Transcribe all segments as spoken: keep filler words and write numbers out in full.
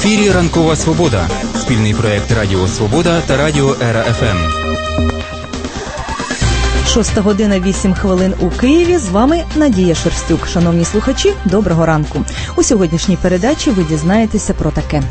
ефірі «Ранкова Свобода» – спільний проєкт Радіо Свобода та Радіо Ера Еф Ем. Шоста година вісім хвилин у Києві. З вами Надія Шерстюк. Шановні слухачі, доброго ранку. У сьогоднішній передачі ви дізнаєтеся про таке.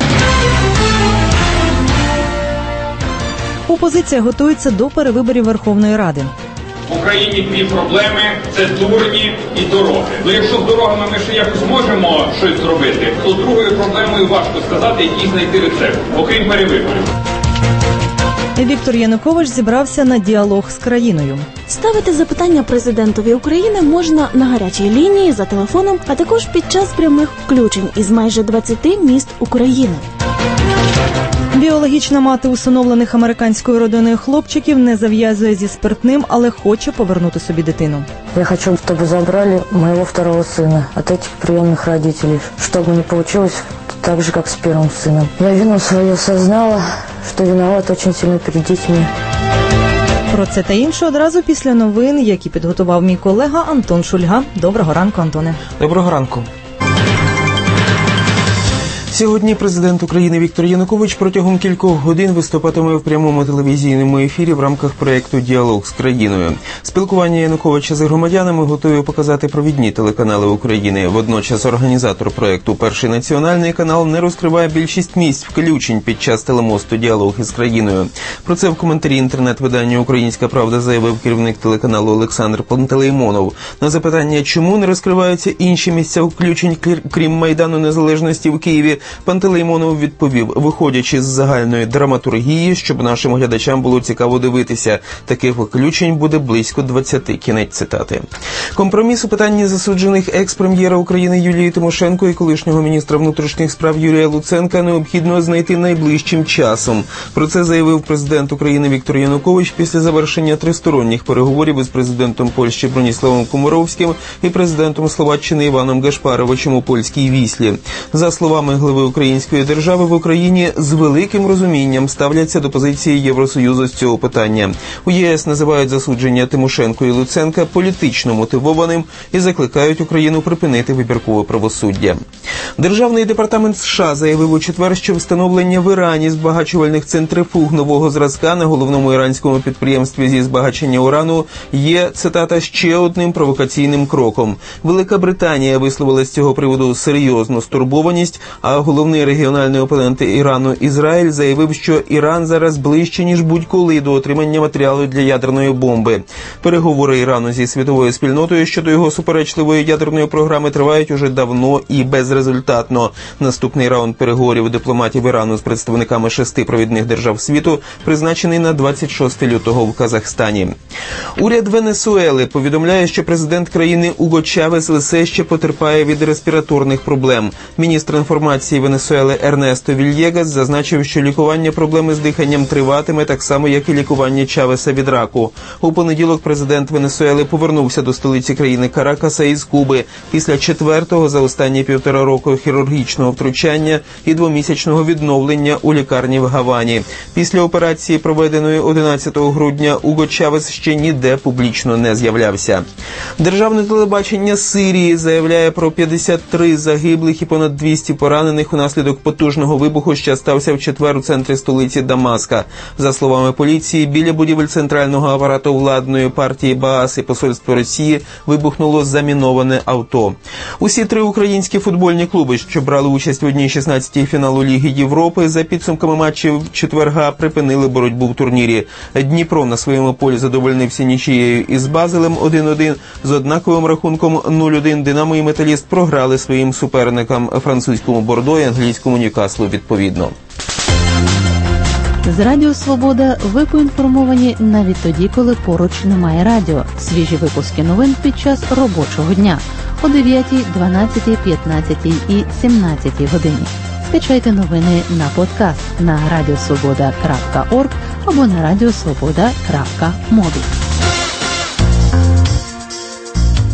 Опозиція готується до перевиборів Верховної Ради. В Україні дві проблеми – це дурні і дороги. Ну, якщо з дорогами ми ще якось можемо щось зробити, то другою проблемою важко сказати, який знайти рецепт, окрім перевиборів. Віктор Янукович зібрався на діалог з країною. Ставити запитання президентові України можна на гарячій лінії, за телефоном, а також під час прямих включень із майже двадцяти міст України. Біологічна мати усиновлених американською родиною хлопчиків не зав'язує зі спиртним, але хоче повернути собі дитину. Я хочу, чтобы забрали моего второго сына от этих приемных родителей, чтобы не получилось так же, как с первым сыном. Я вину свою осознала, что виноват очень сильно перед детьми. Про це та інше одразу після новин, які підготував мій колега Антон Шульга. Доброго ранку, Антоне. Доброго ранку. Сьогодні президент України Віктор Янукович протягом кількох годин виступатиме в прямому телевізійному ефірі в рамках проєкту «Діалог з країною». Спілкування Януковича з громадянами готові показати провідні телеканали України. Водночас організатор проєкту «Перший національний канал» не розкриває більшість місць включень під час телемосту «Діалог із країною». Про це в коментарі інтернет-видання «Українська правда» заявив керівник телеканалу Олександр Пантелеймонов. На запитання, чому не розкриваються інші місця включень, крім Майдану Незалежності в Києві, Пантелеймонов відповів: виходячи з загальної драматургії, щоб нашим глядачам було цікаво дивитися. Таких виключень буде близько двадцяти. Кінець цитати. Компроміс у питанні засуджених екс-прем'єра України Юлії Тимошенко і колишнього міністра внутрішніх справ Юрія Луценка необхідно знайти найближчим часом. Про це заявив президент України Віктор Янукович після завершення тристоронніх переговорів із президентом Польщі Броніславом Комаровським і президентом Словаччини Іваном Гашпаровичем у польській Віслі. За словами глави української держави, в Україні з великим розумінням ставляться до позиції Євросоюзу з цього питання. У ЄС називають засудження Тимошенко і Луценка політично мотивованим і закликають Україну припинити вибіркове правосуддя. Державний департамент США заявив у четвер, що встановлення в Ірані збагачувальних центрифуг нового зразка на головному іранському підприємстві зі збагачення урану є, цитата, ще одним провокаційним кроком. Велика Британія висловила з цього приводу серйозну стурбованість, а головний регіональний опонент Ірану Ізраїль заявив, що Іран зараз ближче, ніж будь-коли до отримання матеріалу для ядерної бомби. Переговори Ірану зі світовою спільнотою щодо його суперечливої ядерної програми тривають уже давно і безрезультатно. Наступний раунд переговорів дипломатів Ірану з представниками шести провідних держав світу призначений на двадцять шостого лютого в Казахстані. Уряд Венесуели повідомляє, що президент країни Уго Чавес все ще потерпає від респіраторних проблем. Міністр інформації Венесуели Ернесто Вільєгас зазначив, що лікування проблеми з диханням триватиме так само, як і лікування Чавеса від раку. У понеділок президент Венесуели повернувся до столиці країни Каракаса із Куби після четвертого за останні півтора року хірургічного втручання і двомісячного відновлення у лікарні в Гавані. Після операції, проведеної одинадцятого грудня, Уго Чавес ще ніде публічно не з'являвся. Державне телебачення Сирії заявляє про п'ятдесят три загиблих і понад двісті поранених унаслідок потужного вибуху, що стався в четвер у центрі столиці Дамаска. За словами поліції, біля будівель центрального апарату владної партії Баас і посольства Росії вибухнуло заміноване авто. Усі три українські футбольні клуби, що брали участь в одній шістнадцятій фіналу Ліги Європи, за підсумками матчів четверга припинили боротьбу в турнірі. Дніпро на своєму полі задовольнився нічією із Базелем один один, з однаковим рахунком нуль один Динамо і Металіст програли своїм суперникам французькому Бордо і англійському Ньюкаслу відповідно. З Радіо Свобода ви поінформовані навіть тоді, коли поруч немає радіо. Свіжі випуски новин під час робочого дня о дев'ятій, дванадцятій, п'ятнадцятій і сімнадцятій годині. Скачайте новини на подкаст на радіосвобода крапка орг або на радіосвобода крапка мобі.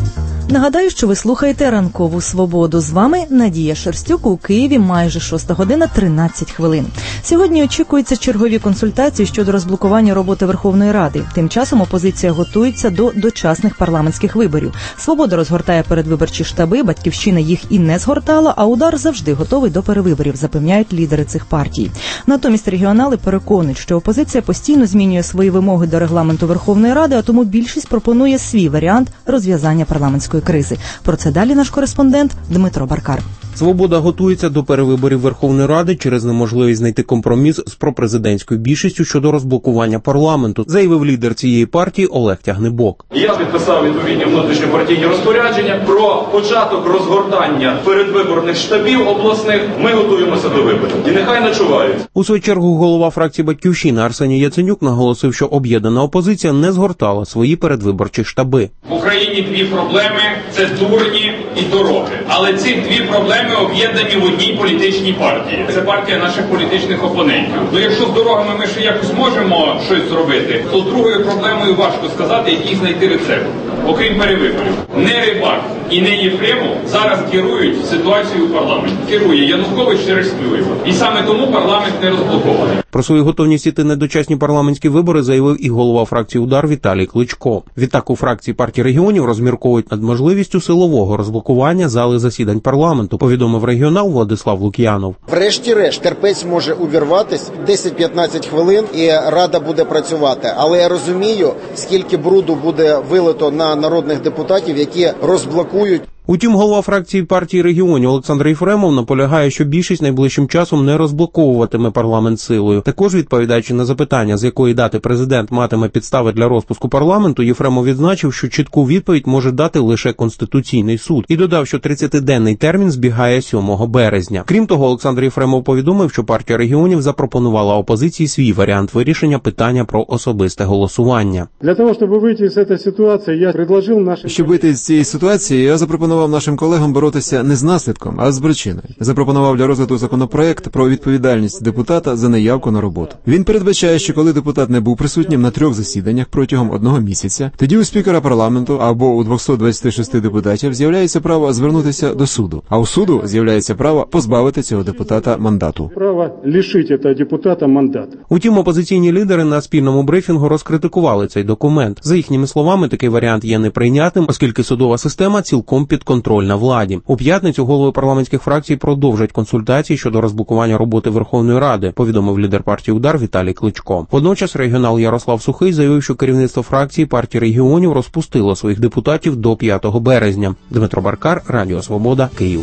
Нагадаю, що ви слухаєте «Ранкову свободу». З вами Надія Шерстюк. У Києві майже шоста година тринадцять хвилин. Сьогодні очікуються чергові консультації щодо розблокування роботи Верховної Ради. Тим часом опозиція готується до дочасних парламентських виборів. «Свобода» розгортає передвиборчі штаби, «Батьківщина» їх і не згортала, а «Удар» завжди готовий до перевиборів, запевняють лідери цих партій. Натомість регіонали переконують, що опозиція постійно змінює свої вимоги до регламенту Верховної Ради, а тому більшість пропонує свій варіант розв'язання парламентської кризи. Про це далі наш кореспондент Дмитро Баркар. «Свобода» готується до перевиборів Верховної Ради через неможливість знайти компроміс з пропрезидентською більшістю щодо розблокування парламенту, заявив лідер цієї партії Олег Тягнебок. Я підписав відповідні внутрішньопартійні розпорядження про початок розгортання передвиборних штабів обласних. Ми готуємося до виборів. І нехай начувають. У свою чергу голова фракції «Батьківщина» Арсеній Яценюк наголосив, що об'єднана опозиція не згортала свої передвиборчі штаби. В Україні дві проблеми – це дурні і дороги. Але ці дві проблеми об'єднані в одній політичній партії. Це партія наших політичних опонентів. Ну, якщо з дорогами ми ще якось можемо щось зробити, то другою проблемою важко сказати, який знайти рецепт. Окрім перевиборів. Не Рибак і не Єфремов зараз керують ситуацією у парламенті. Керує Янукович через Клюєва. І саме тому парламент не розблокований. Про свою готовність іти на дочасні парламентські вибори заявив і голова фракції «Удар» Віталій Кличко. Відтак у фракції партії регіонів розмірковують над можливістю силового розблокування зали засідань парламенту, повідомив регіонал Владислав Лук'янов. Врешті-решт терпець може увірватись десять-п'ятнадцять хвилин і Рада буде працювати. Але я розумію, скільки бруду буде вилито на народних депутатів, які розблокують. Утім, голова фракції партії регіонів Олександр Єфремов наполягає, що більшість найближчим часом не розблоковуватиме парламент силою. Також, відповідаючи на запитання, з якої дати президент матиме підстави для розпуску парламенту, Єфремов відзначив, що чітку відповідь може дати лише Конституційний суд. І додав, що тридцятиденний термін збігає сьомого березня. Крім того, Олександр Єфремов повідомив, що партія регіонів запропонувала опозиції свій варіант вирішення питання про особисте голосування. Для того, щоб вийти з цієї ситуації, я пропонував нашим... Щоб вийти з цієї ситуації, я запропонував нашим колегам боротися не з наслідком, а з причиною. Запропонував для розгляду законопроект про відповідальність депутата за неявку на роботу. Він передбачає, що коли депутат не був присутнім на трьох засіданнях протягом одного місяця, тоді у спікера парламенту або у двохсот двадцяти шести депутатів з'являється право звернутися до суду, а у суду з'являється право позбавити цього депутата мандату. Право лишити цього депутата мандату. Утім, опозиційні лідери на спільному брифінгу розкритикували цей документ. За їхніми словами, такий варіант є неприйнятним, оскільки судова система цілком під контроль на владі. У п'ятницю голови парламентських фракцій продовжать консультації щодо розблокування роботи Верховної Ради, повідомив лідер партії «Удар» Віталій Кличко. Водночас регіонал Ярослав Сухий заявив, що керівництво фракції партії регіонів розпустило своїх депутатів до п'ятого березня. Дмитро Баркар, Радіо Свобода, Київ.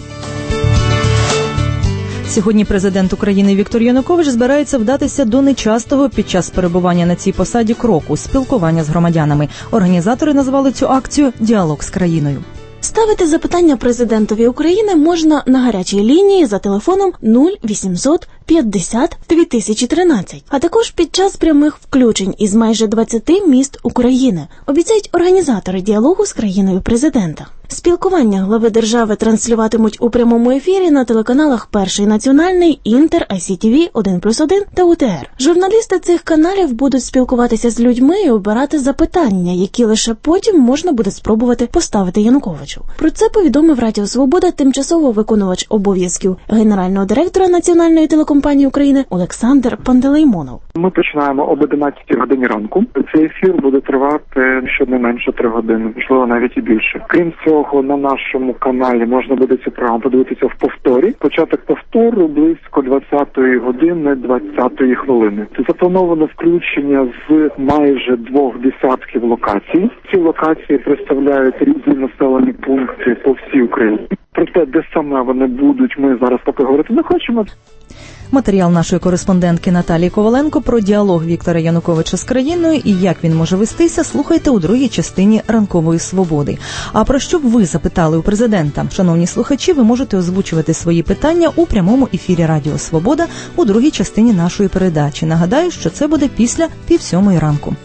Сьогодні президент України Віктор Янукович збирається вдатися до нечастого під час перебування на цій посаді кроку – спілкування з громадянами. Організатори назвали цю акцію «Діалог з країною». Ставити запитання президентові України можна на гарячій лінії за телефоном нуль вісімсот п'ятдесят дві тисячі тринадцять, а також під час прямих включень із майже двадцяти міст України, обіцяють організатори діалогу з країною президента. Спілкування глави держави транслюватимуть у прямому ефірі на телеканалах «Перший національний», «Інтер», ай сі ті ві, один плюс один та у те ер. Журналісти цих каналів будуть спілкуватися з людьми і обирати запитання, які лише потім можна буде спробувати поставити Януковичу. Про це повідомив Радіо Свобода тимчасово виконувач обов'язків генерального директора Національної телекомпанії України Олександр Пантелеймонов. Ми починаємо об одинадцятій годині ранку. Цей ефір буде тривати щонайменше три години, можливо навіть і більше. Крім цього, на нашому каналі можна буде цю програму подивитися в повторі. Початок повтору близько двадцятої години двадцятої хвилини. Заплановано включення з майже двох десятків локацій. Ці локації представляють різні населені пункти по всій Україні. Про те, де саме вони будуть, ми зараз поки говорити не хочемо. Матеріал нашої кореспондентки Наталії Коваленко про діалог Віктора Януковича з країною і як він може вестися, слухайте у другій частині «Ранкової свободи». А про що б ви запитали у президента? Шановні слухачі, ви можете озвучувати свої питання у прямому ефірі Радіо Свобода у другій частині нашої передачі. Нагадаю, що це буде після півсьомої ранку.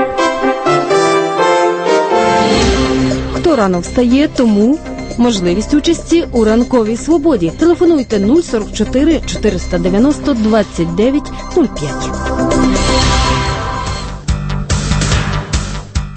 Хто рано встає, тому можливість участі у «Ранковій свободі». Телефонуйте нуль сорок чотири чотириста дев'яносто двадцять дев'ять нуль п'ять.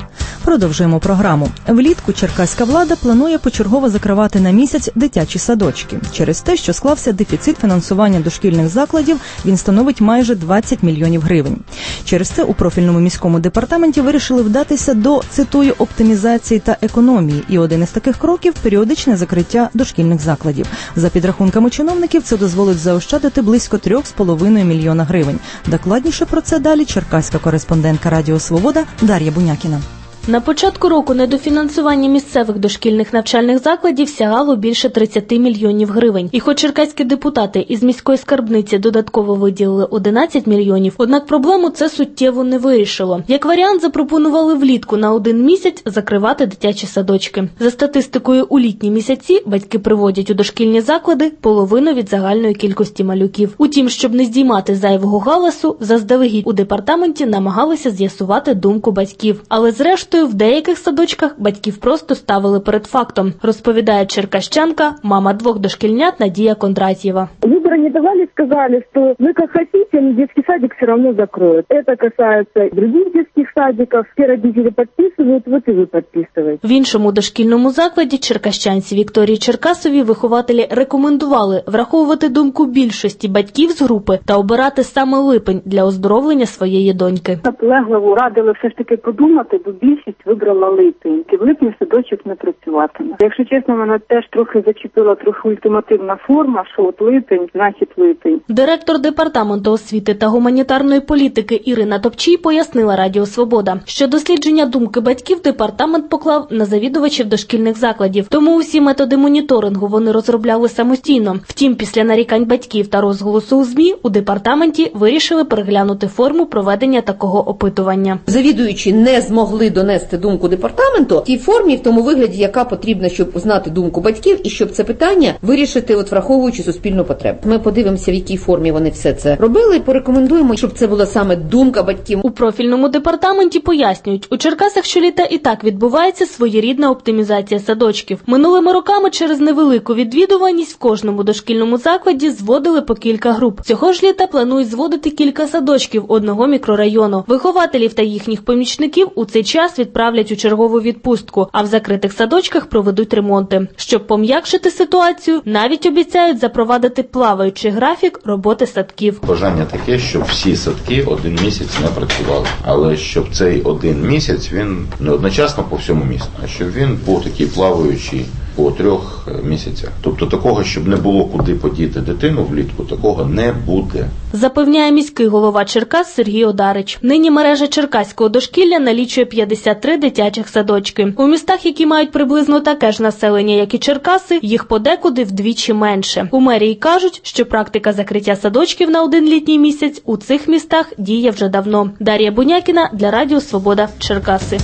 Продовжуємо програму. Влітку черкаська влада планує почергово закривати на місяць дитячі садочки. Через те, що склався дефіцит фінансування дошкільних закладів, він становить майже двадцять мільйонів гривень. Через це у профільному міському департаменті вирішили вдатися до, цитую, оптимізації та економії. І один із таких кроків – періодичне закриття дошкільних закладів. За підрахунками чиновників, це дозволить заощадити близько трьох з половиною мільйона гривень. Докладніше про це далі черкаська кореспондентка Радіо Свобода Дар'я Бунякіна. На початку року недофінансування місцевих дошкільних навчальних закладів сягало більше тридцять мільйонів гривень. І хоч черкаські депутати із міської скарбниці додатково виділили одинадцять мільйонів, однак проблему це суттєво не вирішило. Як варіант, запропонували влітку на один місяць закривати дитячі садочки. За статистикою, у літні місяці батьки приводять у дошкільні заклади половину від загальної кількості малюків. Утім, щоб не здіймати зайвого галасу, заздалегідь у департаменті намагалися з'ясувати думку батьків. Але зрештою, в деяких садочках батьків просто ставили перед фактом, розповідає черкащанка, мама двох дошкільнят Надія Кондратьєва. Выбора не давали, сказали, что вы как хотите, но детский садик все равно закроют. Это касается других детских садиков. Все родители подписывают, вот и вы подписываете. В іншому дошкільному закладі черкащанці Вікторії Черкасовій вихователі рекомендували враховувати думку більшості батьків з групи та обирати саме липень для оздоровлення своєї доньки. Наполегливо радили все ж таки подумати, бо більшість вибрала липень. В липні садочок не працюватиме. Якщо чесно, мене теж трохи зачепила трохи ультимативна форма, що от липень, значить липень. Директор департаменту освіти та гуманітарної політики Ірина Топчій пояснила Радіо Свобода, що дослідження думки батьків департамент поклав на завідувачів дошкільних закладів. Тому усі методи моніторингу вони розробляли самостійно. Втім, після нарікань батьків та розголосу у ЗМІ у департаменті вирішили переглянути форму проведення такого опитування. Завідуючі не змогли донести думку департаменту в тій формі, в тому вигляді, яка потрібна, щоб узнати думку батьків і щоб це питання вирішити, от враховуючи суспільну потребу. Ми подивимося, в якій формі вони все це робили, і порекомендуємо, щоб це була саме думка батьків. У профільному департаменті пояснюють, у Черкасах щоліта і так відбувається своєрідна оптимізація садочків. Минулими роками через невелику відвідуваність в кожному дошкільному закладі зводили по кілька груп. Цього ж літа планують зводити кілька садочків одного мікрорайону. Вихователів та їхніх помічників у цей час відправлять у чергову відпустку, а в закритих садочках проведуть ремонти. Щоб пом'якшити ситуацію, навіть обіцяють запровадити плаваючий графік роботи садків. Бажання таке, щоб всі садки один місяць не працювали, але щоб цей один місяць він не одночасно по всьому місту, а щоб він був такий плаваючий по трьох місяцях. Тобто такого, щоб не було куди подіти дитину влітку, такого не буде. Запевняє міський голова Черкас Сергій Одарич. Нині мережа черкаського дошкілля налічує п'ятдесят три дитячих садочки. У містах, які мають приблизно таке ж населення, як і Черкаси, їх подекуди вдвічі менше. У мерії кажуть, що практика закриття садочків на один літній місяць у цих містах діє вже давно. Дар'я Бунякіна для Радіо Свобода, Черкаси.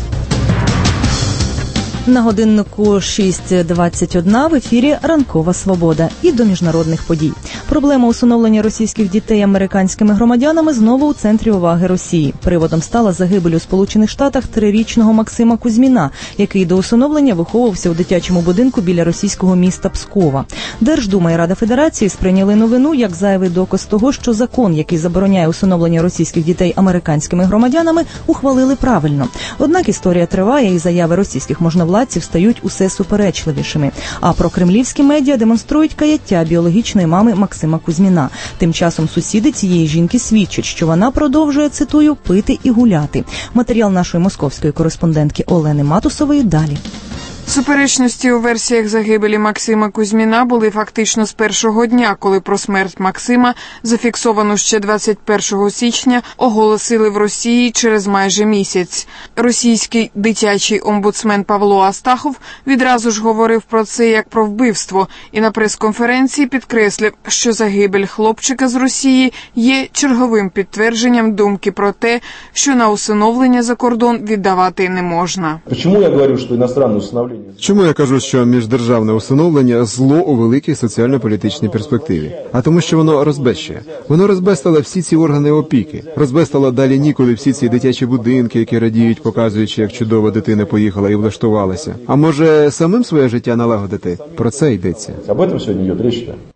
На годиннику шість двадцять один в ефірі «Ранкова свобода» і до міжнародних подій. Проблема усиновлення російських дітей американськими громадянами знову у центрі уваги Росії. Приводом стала загибель у Сполучених Штатах трирічного Максима Кузьміна, який до усиновлення виховувався у дитячому будинку біля російського міста Пскова. Держдума і Рада Федерації сприйняли новину як зайвий доказ того, що закон, який забороняє усиновлення російських дітей американськими громадянами, ухвалили правильно. Однак історія триває і заяви російських можновладців стають усе суперечливішими. А прокремлівські медіа демонструють каяття біологічної мами Максима Кузьміна. Тим часом сусіди цієї жінки свідчать, що вона продовжує, цитую, пити і гуляти. Матеріал нашої московської кореспондентки Олени Матусової далі. Суперечності у версіях загибелі Максима Кузьміна були фактично з першого дня, коли про смерть Максима, зафіксовану ще двадцять першого січня, оголосили в Росії через майже місяць. Російський дитячий омбудсмен Павло Астахов відразу ж говорив про це як про вбивство і на прес-конференції підкреслив, що загибель хлопчика з Росії є черговим підтвердженням думки про те, що на усиновлення за кордон віддавати не можна. Чому я говорю, що іностранне усиновлення? Чому я кажу, що міждержавне усиновлення – зло у великій соціально-політичній перспективі? А тому, що воно розбещує. Воно розбестало всі ці органи опіки, розбестало далі ніколи всі ці дитячі будинки, які радіють, показуючи, як чудово дитина поїхала і влаштувалася. А може, самим своє життя налагодити? Про це йдеться. Об этом сьогодні йде річ.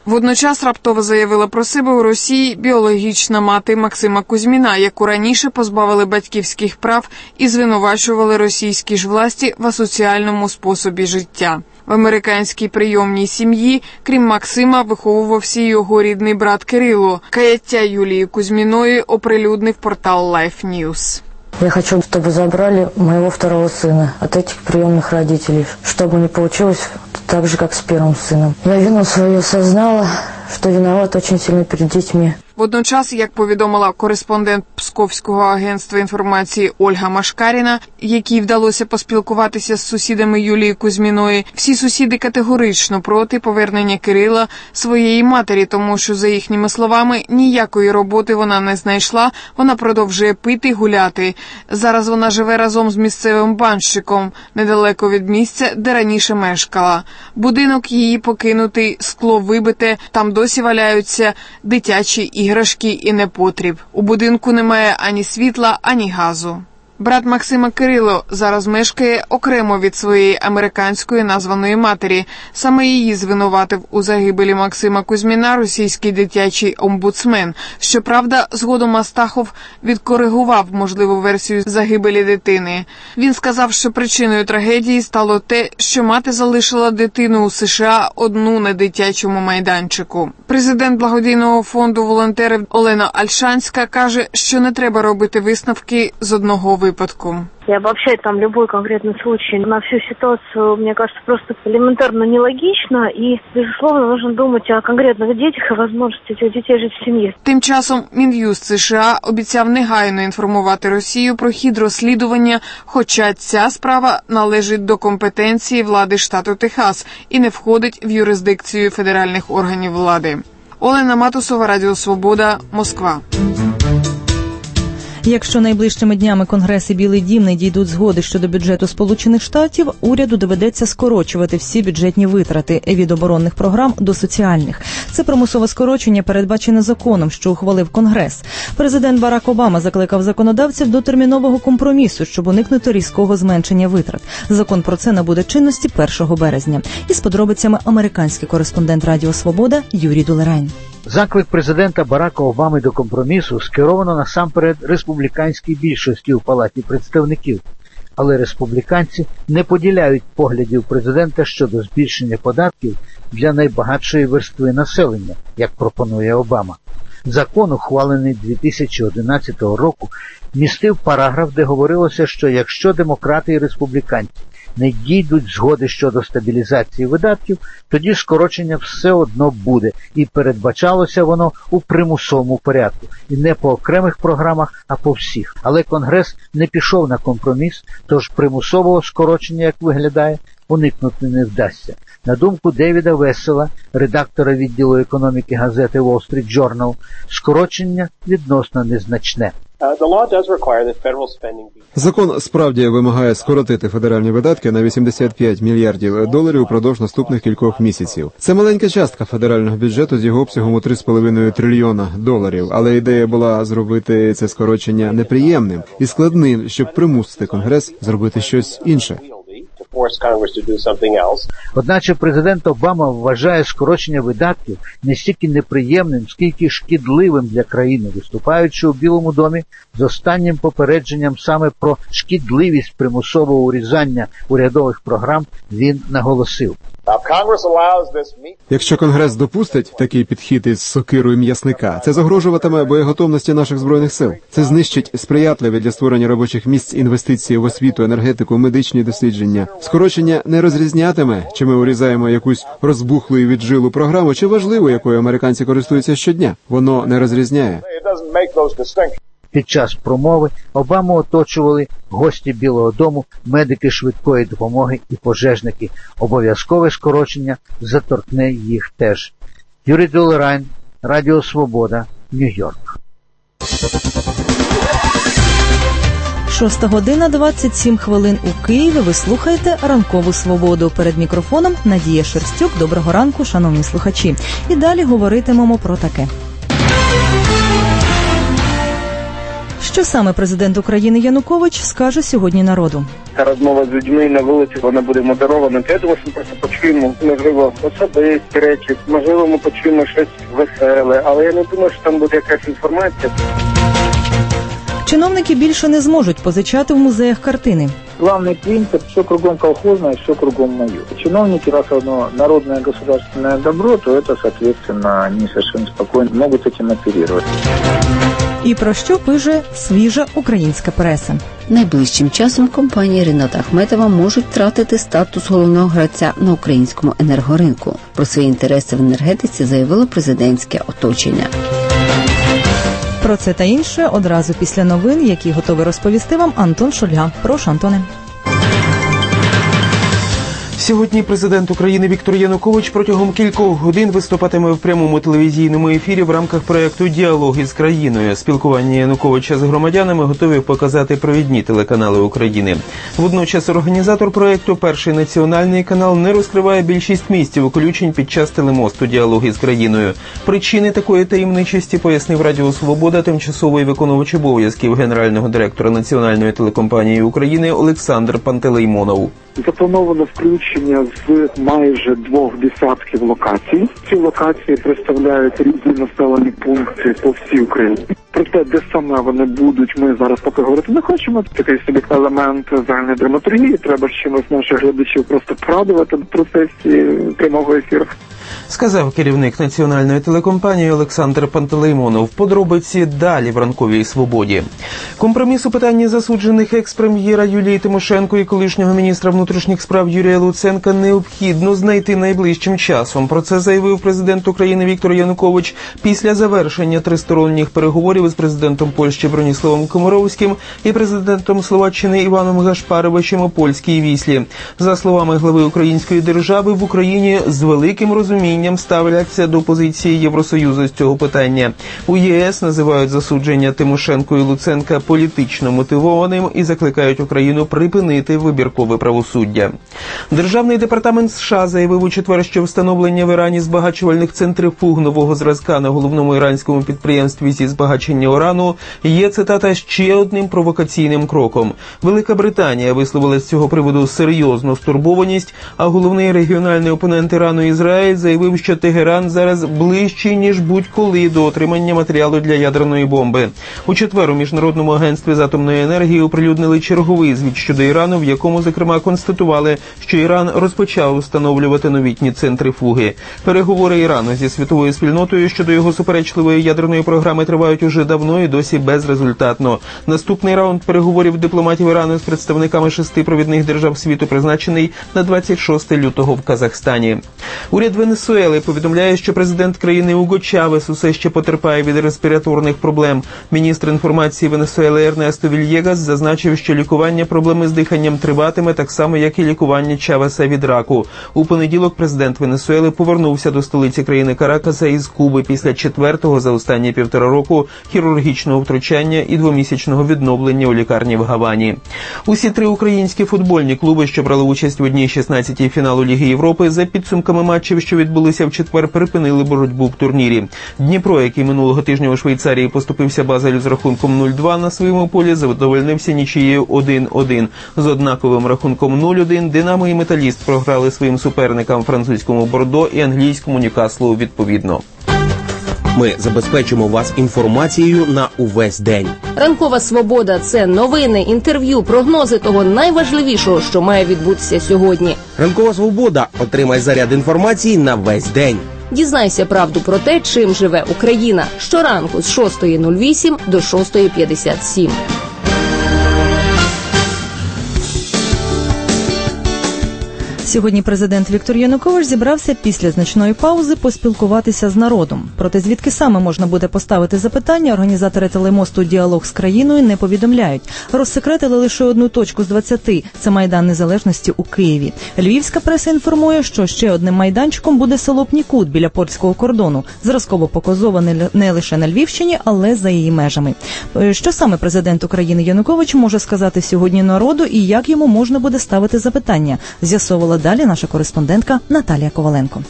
Водночас раптово заявила про себе у Росії біологічна мати Максима Кузьміна, яку раніше позбавили батьківських прав і звинувачували російські ж власті в асоціальному способі життя. В американській прийомній сім'ї, крім Максима, виховувався його рідний брат Кирило. Каяття Юлії Кузьміної оприлюднив портал Life News. Я хочу, чтобы забрали моего второго сына от этих приемных родителей, чтобы не получилось так же, как с первым сыном. Я вину свою осознала, что виноват очень сильно перед детьми. Водночас, як повідомила кореспондент Псковського агентства інформації Ольга Машкаріна, якій вдалося поспілкуватися з сусідами Юлії Кузьміної, всі сусіди категорично проти повернення Кирила своєї матері, тому що, за їхніми словами, ніякої роботи вона не знайшла, вона продовжує пити й гуляти. Зараз вона живе разом з місцевим банщиком, недалеко від місця, де раніше мешкала. Будинок її покинутий, скло вибите, там досі валяються дитячі іграшки і непотріб. У будинку немає ані світла, ані газу. Брат Максима Кирило зараз мешкає окремо від своєї американської названої матері. Саме її звинуватив у загибелі Максима Кузьміна російський дитячий омбудсмен. Щоправда, згодом Астахов відкоригував можливу версію загибелі дитини. Він сказав, що причиною трагедії стало те, що мати залишила дитину у США одну на дитячому майданчику. Президент благодійного фонду волонтерів Олена Альшанська каже, що не треба робити висновки з одного випадку. И обобщать там любой конкретный случай на всю ситуацию, мне кажется, просто элементарно нелогично. И, безусловно, нужно думать о конкретных детях и возможности этих детей жить в семье. Тим часом Мін'юст США обіцяв негайно інформувати Росію про хід розслідування, хоча ця справа належить до компетенції влади штату Техас і не входить в юрисдикцію федеральних органів влади. Олена Матусова, Радіо Свобода, Москва. Якщо найближчими днями Конгрес і Білий дім не дійдуть згоди щодо бюджету Сполучених Штатів, уряду доведеться скорочувати всі бюджетні витрати від оборонних програм до соціальних. Це примусове скорочення передбачене законом, що ухвалив Конгрес. Президент Барак Обама закликав законодавців до термінового компромісу, щоб уникнути різкого зменшення витрат. Закон про це набуде чинності першого березня. Із подробицями американський кореспондент Радіо Свобода Юрій Дулерань. Заклик президента Барака Обами до компромісу скеровано насамперед республіканській більшості у Палаті представників. Але республіканці не поділяють поглядів президента щодо збільшення податків для найбагатшої верстви населення, як пропонує Обама. Закон, ухвалений дві тисячі одинадцятого року, містив параграф, де говорилося, що якщо демократи і республіканці не дійдуть згоди щодо стабілізації видатків, тоді скорочення все одно буде, і передбачалося воно у примусовому порядку, і не по окремих програмах, а по всіх. Але Конгрес не пішов на компроміс, тож примусового скорочення, як виглядає, уникнути не вдасться. На думку Девіда Весела, редактора відділу економіки газети Wall Street Journal, скорочення відносно незначне. Закон справді вимагає скоротити федеральні видатки на вісімдесят п'ять мільярдів доларів упродовж наступних кількох місяців. Це маленька частка федерального бюджету з його обсягом у три з половиною трильйона доларів, але ідея була зробити це скорочення неприємним і складним, щоб примусити Конгрес зробити щось інше. Одначе президент Обама вважає скорочення видатків не стільки неприємним, скільки шкідливим для країни, виступаючи у Білому домі з останнім попередженням саме про шкідливість примусового урізання урядових програм, він наголосив. Якщо Конгрес допустить такий підхід із сокирою м'ясника, це загрожуватиме боєготовності наших Збройних сил. Це знищить сприятливі для створення робочих місць інвестиції в освіту, енергетику, медичні дослідження. Скорочення не розрізнятиме, чи ми урізаємо якусь розбухлу і віджилу програму, чи важливу, якою американці користуються щодня. Воно не розрізняє. Під час промови Обаму оточували гості Білого дому, медики швидкої допомоги і пожежники. Обов'язкове скорочення заторкне їх теж. Юрій Дулерань, Радіо Свобода, Нью-Йорк. Шоста година двадцять сім хвилин у Києві. Ви слухаєте «Ранкову свободу». Перед мікрофоном Надія Шерстюк. Доброго ранку, шановні слухачі. І далі говоритимемо про таке. Що саме президент України Янукович скаже сьогодні народу? Та розмова з людьми на вулиці, вона буде модерована. Я думаю, що ми просто почуємо, можливо, особисті речі, можливо, ми почуємо щось веселе, але я не думаю, що там буде якась інформація. Чиновники більше не зможуть позичати в музеях картини. Главный принцип – все кругом колхозное, все кругом мое. Чиновники, раз оно народное государственное добро, то это, соответственно, они совершенно спокойно могут этим оперировать. І про що пише свіжа українська преса. Найближчим часом компанії Ріната Ахметова можуть втратити статус головного гравця на українському енергоринку. Про свої інтереси в енергетиці заявило президентське оточення. Про це та інше одразу після новин, які готовий розповісти вам Антон Шульга. Прошу, Антоне. Сьогодні президент України Віктор Янукович протягом кількох годин виступатиме в прямому телевізійному ефірі в рамках проєкту «Діалог із країною». Спілкування Януковича з громадянами готові показати провідні телеканали України. Водночас організатор проєкту «Перший національний канал» не розкриває більшість місць включень під час телемосту «Діалог із країною». Причини такої таємничості пояснив Радіо Свобода тимчасовий виконувач обов'язків генерального директора Національної телекомпанії України Олександр Пантелеймонов. Заплановано включення з майже двох десятків локацій. Ці локації представляють різні населені пункти по всій Україні. Про те, де саме вони будуть, ми зараз поки говорити не хочемо. Такий собі елемент загальної драматургії. Треба ж чимось наших глядачів просто порадувати в процесі прямого ефіру. Сказав керівник Національної телекомпанії Олександр Пантелеймонов. Подробиці далі в ранковій свободі. Компроміс у питанні засуджених екс-прем'єра Юлії Тимошенко і колишнього міністра внутрішніх справ Юрія Луценка необхідно знайти найближчим часом. Про це заявив президент України Віктор Янукович після завершення тристоронніх переговорів з президентом Польщі Броніславом Комаровським і президентом Словаччини Іваном Гашпаровичем у польській Віслі. За словами глави української держави, в Україні з великим розумінням ставляться до позиції Євросоюзу з цього питання. У ЄС називають засудження Тимошенко і Луценка політично мотивованим і закликають Україну припинити вибіркове правосуддя. Державний департамент США заявив у четвер, що встановлення в Ірані збагачувальних центрифуг нового зразка на головному іранському підприємстві зі збагачення урану є, цитата, ще одним провокаційним кроком. Велика Британія висловила з цього приводу серйозну стурбованість, а головний регіональний опонент Ірану Ізраїль заявив, що Тегеран зараз ближчий, ніж будь-коли до отримання матеріалу для ядерної бомби. У четвер у Міжнародному агентстві з атомної енергії оприлюднили черговий звіт щодо Ірану, в якому, зокрема, констатували, що Іран розпочав встановлювати новітні центрифуги. Переговори Ірану зі світовою спільнотою щодо його суперечливої ядерної програми тривають уже давно і досі безрезультатно. Наступний раунд переговорів дипломатів Ірану з представниками шести провідних держав світу призначений на двадцять шостого лютого в Казахстані. Уряд Венесуели повідомляє, що президент країни Уго Чавес усе ще потерпає від респіраторних проблем. Міністр інформації Венесуели Ернесто Вільєгас зазначив, що лікування проблеми з диханням триватиме так само, як і лікування Чавеса від раку. У понеділок президент Венесуели повернувся до столиці країни Каракаса із Куби після четвертого за останні півтора року хірургічного втручання і двомісячного відновлення у лікарні в Гавані. Усі три українські футбольні клуби, що брали участь в одній шістнадцятій фіналу Ліги Європи, за підсумками матчів, що відбулися в четвер, припинили боротьбу в турнірі. Дніпро, який минулого тижня у Швейцарії поступився Базелю з рахунком нуль два на своєму полі, задовольнився нічиєю один один. З однаковим рахунком нуль один Динамо і Металіст програли своїм суперникам французькому Бордо і англійському Ньюкаслу відповідно. Ми забезпечимо вас інформацією на увесь день. Ранкова свобода – це новини, інтерв'ю, прогнози того найважливішого, що має відбутися сьогодні. Ранкова свобода – отримай заряд інформації на весь день. Дізнайся правду про те, чим живе Україна. Щоранку з шостої нуль вісім до шостої п'ятдесят сім. Сьогодні президент Віктор Янукович зібрався після значної паузи поспілкуватися з народом. Проте звідки саме можна буде поставити запитання, організатори телемосту «Діалог з країною» не повідомляють. Розсекретили лише одну точку з двадцяти – це Майдан Незалежності у Києві. Львівська преса інформує, що ще одним майданчиком буде село Пнікут біля польського кордону. Зразково показоване не лише на Львівщині, але за її межами. Що саме президент України Янукович може сказати сьогодні народу і як йому можна буде ставити запитання, з'ясовувала далі наша кореспондентка Наталія Коваленко. З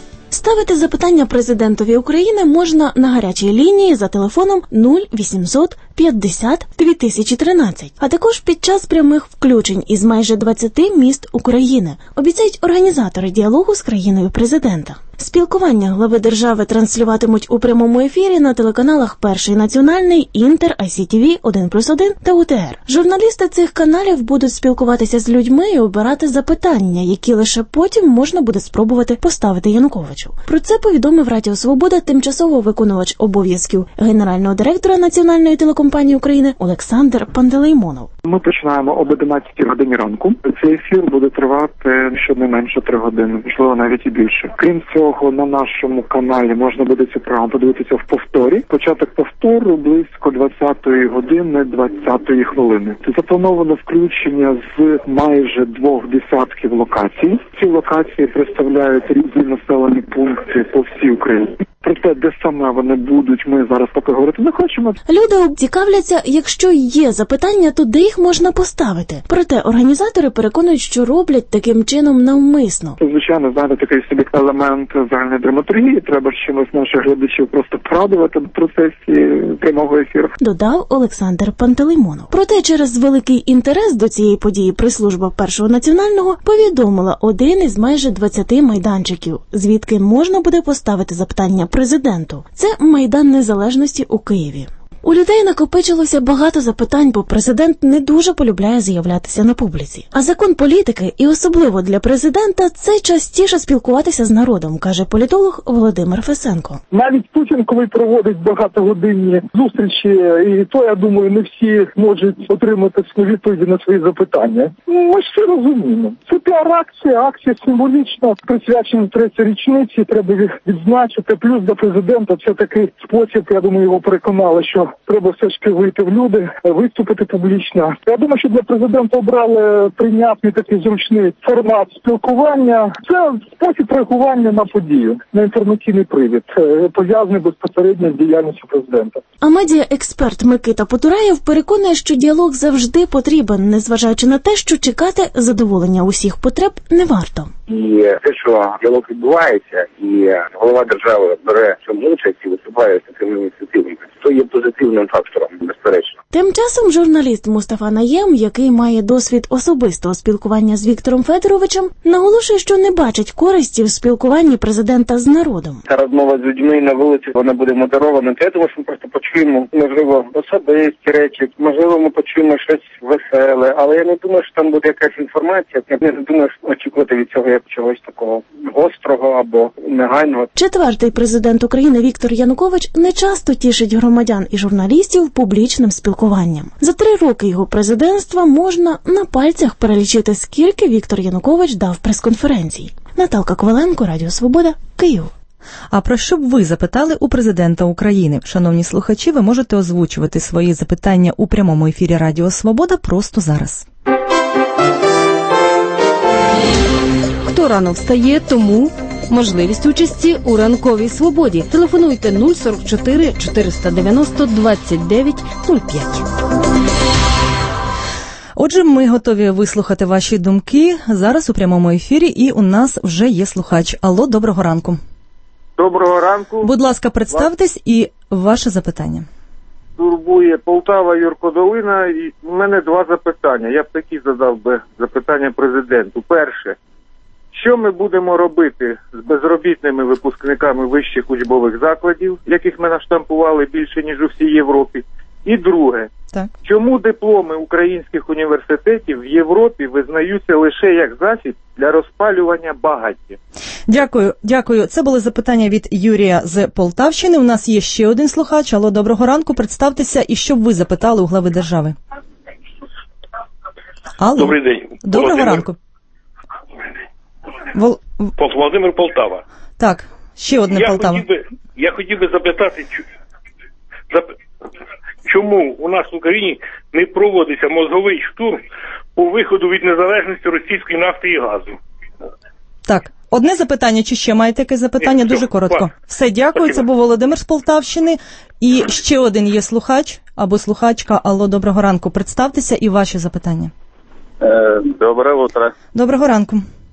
Поставити запитання президентові України можна на гарячій лінії за телефоном нуль вісімсот п'ятдесят дві тисячі тринадцять, а також під час прямих включень із майже двадцяти міст України, обіцяють організатори діалогу з країною президента. Спілкування глави держави транслюватимуть у прямому ефірі на телеканалах Перший національний, Інтер, ай сі ті ві, один плюс один та у те ер. Журналісти цих каналів будуть спілкуватися з людьми і обирати запитання, які лише потім можна буде спробувати поставити Януковичу. Про це повідомив Радіо Свобода тимчасово виконувач обов'язків генерального директора Національної телекомпанії України Олександр Пантелеймонов. Ми починаємо об одинадцятій годині ранку. Цей ефір буде тривати щонайменше три години, можливо, навіть і більше. Крім цього, на нашому каналі можна буде цю програму подивитися в повторі. Початок повтору близько двадцятої години двадцятої хвилини. Це заплановано включення з майже двох десятків локацій. Ці локації представляють різні населені пункти по всій Україні. Про те, де саме вони будуть, ми зараз поки говорити не хочемо. Люди цікавляться, якщо є запитання, то де їх можна поставити. Проте організатори переконують, що роблять таким чином навмисно. Звичайно, знаєте, такий собі елемент загальної драматургії. Треба ж чимось наших глядачів просто порадувати в процесі прямого ефіру. Додав Олександр Пантелеймонов. Проте через великий інтерес до цієї події прес-служба Першого національного повідомила один із майже двадцяти майданчиків, звідки можна буде поставити запитання президенту. Це Майдан Незалежності у Києві. У людей накопичилося багато запитань, бо президент не дуже полюбляє з'являтися на публіці. А закон політики, і особливо для президента, це частіше спілкуватися з народом, каже політолог Володимир Фесенко. Навіть Путін, коли проводить багатогодинні зустрічі, і то, я думаю, не всі можуть отримати відповіді на свої запитання. Ми ж всі розуміємо. Це піар-акція, акція символічна, присвячена третій річниці, треба їх відзначити. Плюс до президента це такий спосіб, я думаю, його переконали, що треба все ж таки вийти в люди, виступити публічно. Я думаю, що для президента обрали прийнятний такий зручний формат спілкування. Це спосіб реагування на подію, на інформаційний привід, пов'язаний безпосередньо з діяльністю президента. А медіа-експерт Микита Потураєв переконує, що діалог завжди потрібен, незважаючи на те, що чекати задоволення усіх потреб не варто. І те, що діалог відбувається, і голова держави бере в цьому участь і виступає з такими ініціативами, то є позитивним фактором, безперечно. Тим часом журналіст Мустафа Наєм, який має досвід особистого спілкування з Віктором Федоровичем, наголошує, що не бачить користі в спілкуванні президента з народом. Та розмова з людьми на вулиці, вона буде модерована. Я думаю, що ми просто почуємо, можливо, особисті речі, можливо, ми почуємо щось веселе, але я не думаю, що там буде якась інформація. Я не думаю, що очікувати від цього як чогось такого гострого або негайного. Четвертий президент України Віктор Янукович не часто тішить громадян і журналістів публічним спілкуванням. За три роки його президентства можна на пальцях перелічити, скільки Віктор Янукович дав прес-конференцій. Наталка Коваленко, Радіо Свобода, Київ. А про що б ви запитали у президента України? Шановні слухачі, ви можете озвучувати свої запитання у прямому ефірі Радіо Свобода просто зараз. Хто рано встає, тому можливість участі у ранковій свободі. Телефонуйте нуль сорок чотири чотириста дев'яносто двадцять дев'ять нуль п'ять. Отже, ми готові вислухати ваші думки зараз у прямому ефірі, і у нас вже є слухач. Алло, доброго ранку. Доброго ранку. Будь ласка, представтесь і ваше запитання. Турбує Полтава, Юрко Долина. І у мене два запитання. Я б такі задав би запитання президенту. Перше. Що ми будемо робити з безробітними випускниками вищих учбових закладів, яких ми наштампували більше, ніж у всій Європі? І друге. Так. Чому дипломи українських університетів в Європі визнаються лише як засіб для розпалювання багаття? Дякую, дякую. Це були запитання від Юрія з Полтавщини. У нас є ще один слухач. Алло, доброго ранку. Представтеся, і що б ви запитали у глави держави? Алло. Добрий день. Доброго Володимир. ранку. Вол... Володимир, Полтава. Так, ще одне я Полтава. Хотів би, я хотів би запитати, чому у нас в Україні не проводиться мозговий штурм по виходу від незалежності російської нафти і газу? Так, одне запитання, чи ще маєте якесь запитання? Ні, Дуже все, коротко. пас. Все, дякую, Спасибо. Це був Володимир з Полтавщини. І ще один є слухач або слухачка. Алло, доброго ранку. Представтеся і ваші запитання. Доброе утро. Доброго ранку.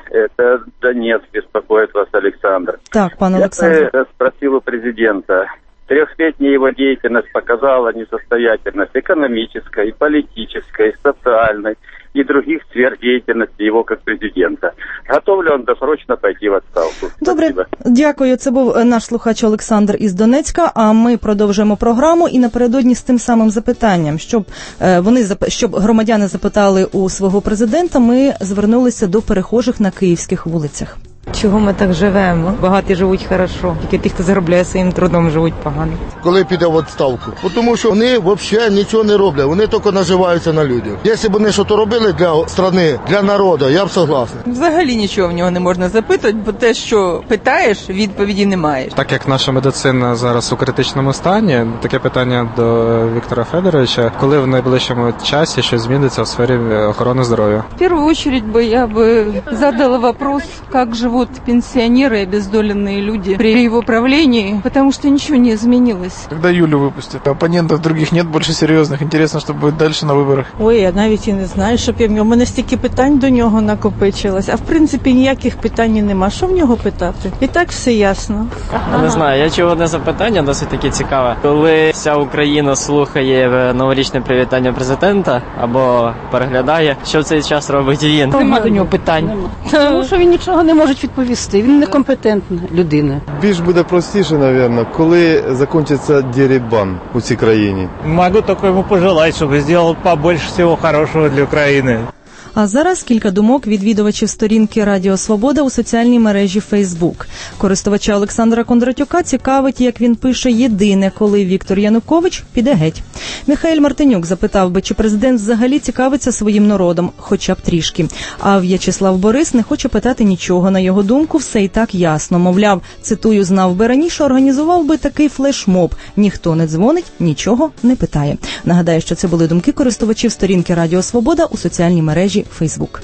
это Донецк, беспокоит вас Александр. Так, пан Александр. Я спросил у президента. Трехлетняя его деятельность показала несостоятельность экономической, политической, социальной и других сфер деятельности его как президента. Готов ли он досрочно пойти в отставку? Добре, Спасибо. Дякую. Це був наш слухач Олександр із Донецька, а ми продовжуємо програму і напередодні з тим самим запитанням, щоб вони щоб громадяни запитали у свого президента, ми звернулися до перехожих на київських вулицях. Чого ми так живемо? Багаті живуть хорошо, тільки ті, хто заробляє своїм трудом, живуть погано. Коли піде в відставку? Тому що вони взагалі нічого не роблять, вони тільки наживаються на людях. Якщо б вони щось робили для країни, для народу, я б согласний. Взагалі нічого в нього не можна запитати, бо те, що питаєш, відповіді не маєш. Так як наша медицина зараз у критичному стані, таке питання до Віктора Федоровича, коли в найближчому часі щось зміниться в сфері охорони здоров'я? В першу чергу я б задала вопрос, як живуть пенсионеры и обездоленные люди при его правлении, потому что ничего не изменилось. Когда Юлю выпустят? Оппонентов других нет больше серьезных. Интересно, что будет дальше на выборах. Ой, я навіть і не знаю, щоб я в нього. У мене стільки питань до нього накопичилось, а в принципі ніяких питань нема. Що в нього питати? І так все ясно. Ага. Не знаю, я чув одне запитання, досить таке цікаве. Коли вся Україна слухає новорічне привітання президента або переглядає, що в цей час робить він? Нема до нього питань. Тому що він нічого не може відповісти. Він некомпетентна людина. Більш буде простіше, мабуть, коли закінчиться дерибан у цій країні. Можу тільки йому пожелати, щоб зробив побільше всього хорошого для України. А зараз кілька думок відвідувачів сторінки Радіо Свобода у соціальній мережі Фейсбук. Користувача Олександра Кондратюка цікавить, як він пише, єдине, коли Віктор Янукович піде геть. Михайло Мартинюк запитав би, чи президент взагалі цікавиться своїм народом, хоча б трішки. А В'ячеслав Борис не хоче питати нічого. На його думку, все і так ясно. Мовляв, цитую, знав би раніше, організував би такий флешмоб. Ніхто не дзвонить, нічого не питає. Нагадаю, що це були думки користувачів сторінки Радіо Свобода у соціальній мережі Фейсбук.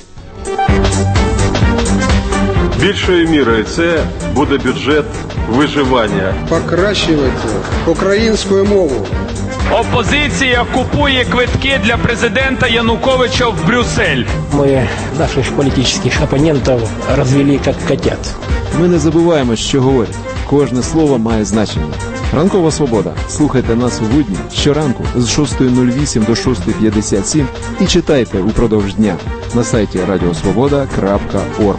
Більшою мірою це буде бюджет виживання. Покращувати українську мову. Опозиція купує квитки для президента Януковича в Брюссель. Ми наших політичних опонентів розвели як котят. Ми не забуваємо, що говорять. Кожне слово має значення. Ранкова Свобода. Слухайте нас у будні щоранку з шостої нуль вісім до шостої п'ятдесят сім і читайте упродовж дня на сайті радіосвобода крапка орг.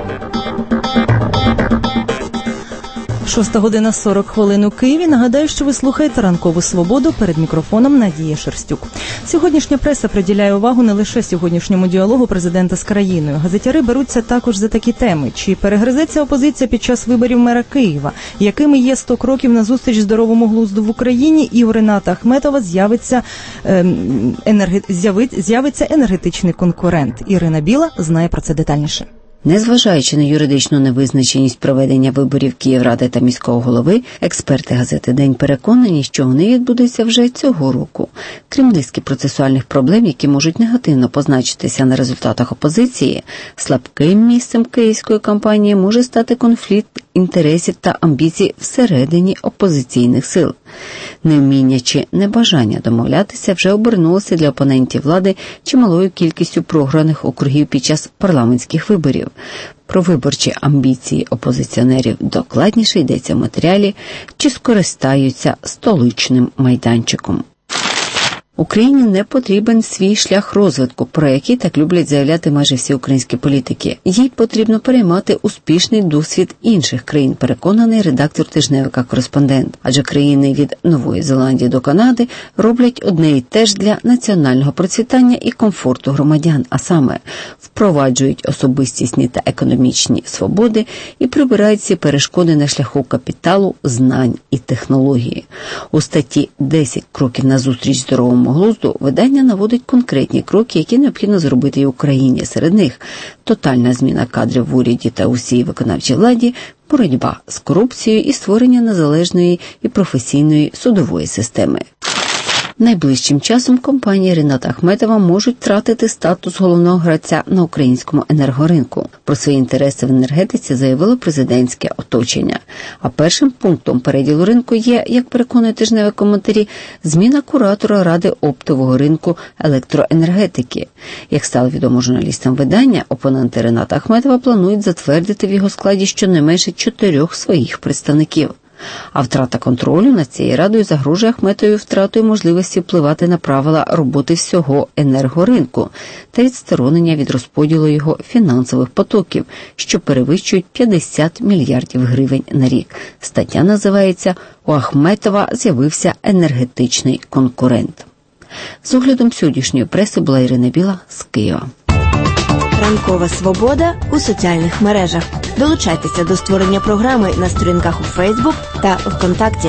Шоста година сорок хвилин у Києві. Нагадаю, що ви слухаєте «Ранкову Свободу», перед мікрофоном Надія Шерстюк. Сьогоднішня преса приділяє увагу не лише сьогоднішньому діалогу президента з країною. Газетяри беруться також за такі теми. Чи перегризеться опозиція під час виборів мера Києва? Якими є сто кроків назустріч здоровому глузду в Україні? І у Рената Ахметова з'явиться, е, енерге... з'явиться енергетичний конкурент. Ірина Біла знає про це детальніше. Незважаючи на юридичну невизначеність проведення виборів Київради та міського голови, експерти газети «День» переконані, що вони відбудуться вже цього року. Крім низки процесуальних проблем, які можуть негативно позначитися на результатах опозиції, слабким місцем київської кампанії може стати конфлікт інтересів та амбіцій всередині опозиційних сил. Невміння чи небажання домовлятися вже обернулося для опонентів влади чималою кількістю програних округів під час парламентських виборів. Про виборчі амбіції опозиціонерів докладніше йдеться в матеріалі, чи скористаються столичним майданчиком. Україні не потрібен свій шлях розвитку, про який так люблять заявляти майже всі українські політики. Їй потрібно переймати успішний досвід інших країн, переконаний редактор тижневика «Кореспондент». Адже країни від Нової Зеландії до Канади роблять одне і те ж для національного процвітання і комфорту громадян, а саме впроваджують особистісні та економічні свободи і прибирають ці перешкоди на шляху капіталу, знань і технології. У статті «десять кроків назустріч здоровому глузду» видання наводить конкретні кроки, які необхідно зробити і Україні. Серед них тотальна зміна кадрів в уряді та усій виконавчій владі, боротьба з корупцією і створення незалежної і професійної судової системи. Найближчим часом компанії Ріната Ахметова можуть втратити статус головного гравця на українському енергоринку. Про свої інтереси в енергетиці заявило президентське оточення. А першим пунктом переділу ринку є, як переконують тижневі коментарі, зміна куратора Ради оптового ринку електроенергетики. Як стало відомо журналістам видання, опоненти Ріната Ахметова планують затвердити в його складі щонайменше чотирьох своїх представників. А втрата контролю над цією радою загрожує Ахметові втратою можливості впливати на правила роботи всього енергоринку та відсторонення від розподілу його фінансових потоків, що перевищують п'ятдесят мільярдів гривень на рік. Стаття називається «У Ахметова з'явився енергетичний конкурент». З оглядом сьогоднішньої преси була Ірина Біла з Києва. Ранкова свобода у соціальних мережах. Долучайтеся до створення програми на сторінках у Фейсбук та ВКонтакті.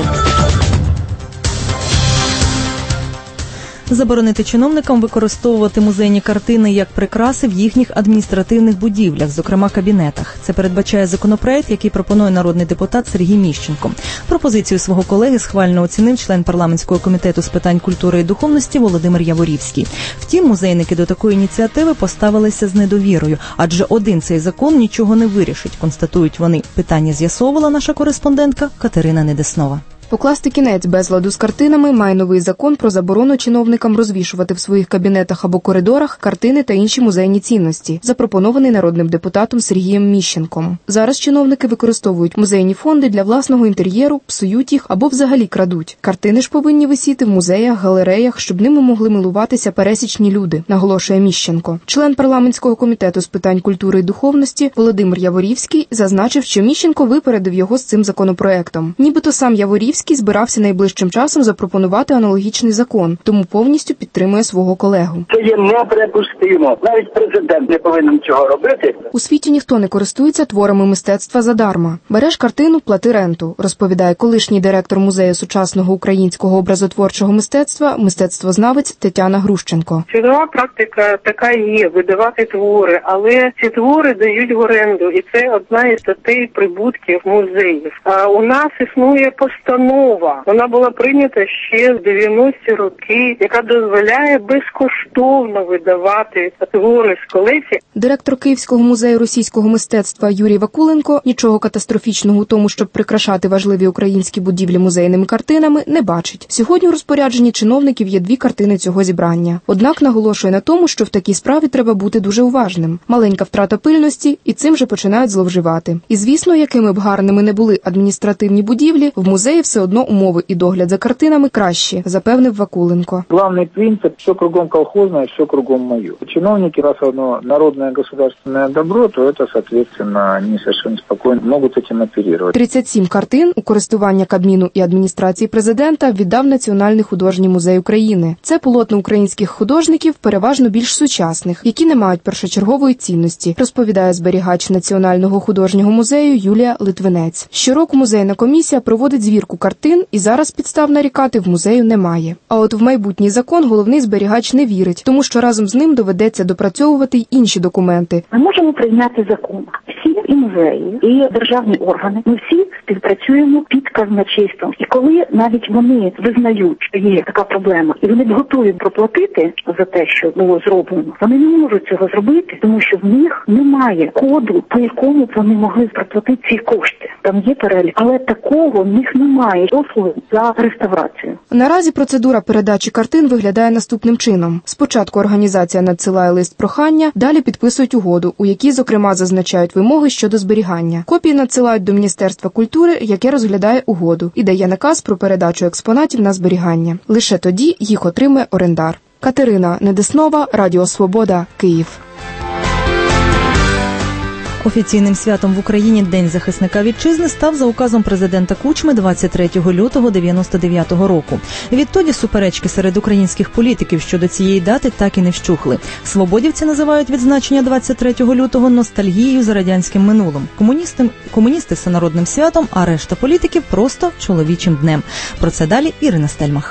Заборонити чиновникам використовувати музейні картини як прикраси в їхніх адміністративних будівлях, зокрема кабінетах. Це передбачає законопроект, який пропонує народний депутат Сергій Міщенко. Пропозицію свого колеги схвально оцінив член парламентського комітету з питань культури і духовності Володимир Яворівський. Втім, музейники до такої ініціативи поставилися з недовірою, адже один цей закон нічого не вирішить, констатують вони. Питання з'ясовувала наша кореспондентка Катерина Недеснова. Покласти кінець безладу з картинами має новий закон про заборону чиновникам розвішувати в своїх кабінетах або коридорах картини та інші музейні цінності, запропонований народним депутатом Сергієм Міщенком. Зараз чиновники використовують музейні фонди для власного інтер'єру, псують їх або взагалі крадуть. Картини ж повинні висіти в музеях, галереях, щоб ними могли милуватися пересічні люди, наголошує Міщенко. Член парламентського комітету з питань культури і духовності Володимир Яворівський зазначив, що Міщенко випередив його з цим законопроектом. Нібито сам Яворівський збирався найближчим часом запропонувати аналогічний закон, тому повністю підтримує свого колегу. Це є неприпустимо. Навіть президент не повинен цього робити. У світі ніхто не користується творами мистецтва задарма. Береш картину, плати ренту, розповідає колишній директор Музею сучасного українського образотворчого мистецтва, мистецтвознавець Тетяна Грущенко. Світова практика така є, видавати твори, але ці твори дають в оренду, і це одна із статей прибутків музеїв. А у нас існує постанова. Вона була прийнята ще в дев'яності роки, яка дозволяє безкоштовно видавати твори з колекції. Директор Київського музею російського мистецтва Юрій Вакуленко нічого катастрофічного у тому, щоб прикрашати важливі українські будівлі музейними картинами, не бачить. Сьогодні у розпорядженні чиновників є дві картини цього зібрання. Однак наголошує на тому, що в такій справі треба бути дуже уважним. Маленька втрата пильності, і цим же починають зловживати. І звісно, якими б гарними не були адміністративні будівлі, в музеї все одно умови і догляд за картинами кращі, запевнив Вакуленко. Главный принцип – все кругом колхозное, все кругом мое. Чиновники, раз оно народное государственное добро, то это, соответственно, они совершенно спокойно могут этим оперировать. тридцять сім картин у користування Кабміну і адміністрації президента віддав Національний художній музей України. Це полотна українських художників, переважно більш сучасних, які не мають першочергової цінності, розповідає зберігач Національного художнього музею Юлія Литвинець. Щороку музейна комісія проводить звірку картин, і зараз підстав нарікати в музею немає. А от в майбутній закон головний зберігач не вірить, тому що разом з ним доведеться допрацьовувати й інші документи. Ми можемо прийняти закон. Всі і музеї, і державні органи, ми всі співпрацюємо під казначейством. І коли навіть вони визнають, що є така проблема, і вони готові проплатити за те, що було зроблено, вони не можуть цього зробити, тому що в них немає коду, по якому вони могли проплатити ці кошти. Там є перелік, але такого в них немає послуги за реставрацію. Наразі процедура передачі картин виглядає наступним чином. Спочатку організація надсилає лист прохання, далі підписують угоду, у якій, зокрема, зазначають вимоги щодо зберігання. Копії надсилають до Міністерства культури, яке розглядає угоду і дає наказ про передачу експонатів на зберігання. Лише тоді їх отримує орендар. Катерина Недеснова, Радіо Свобода, Київ. Офіційним святом в Україні День захисника вітчизни став за указом президента Кучми двадцять третього лютого дев'яносто дев'ятого року. Відтоді суперечки серед українських політиків щодо цієї дати так і не вщухли. Свободівці називають відзначення двадцять третього лютого ностальгією за радянським минулим. Комуністи, комуністи – всенародним святом, а решта політиків – просто чоловічим днем. Про це далі Ірина Стельмах.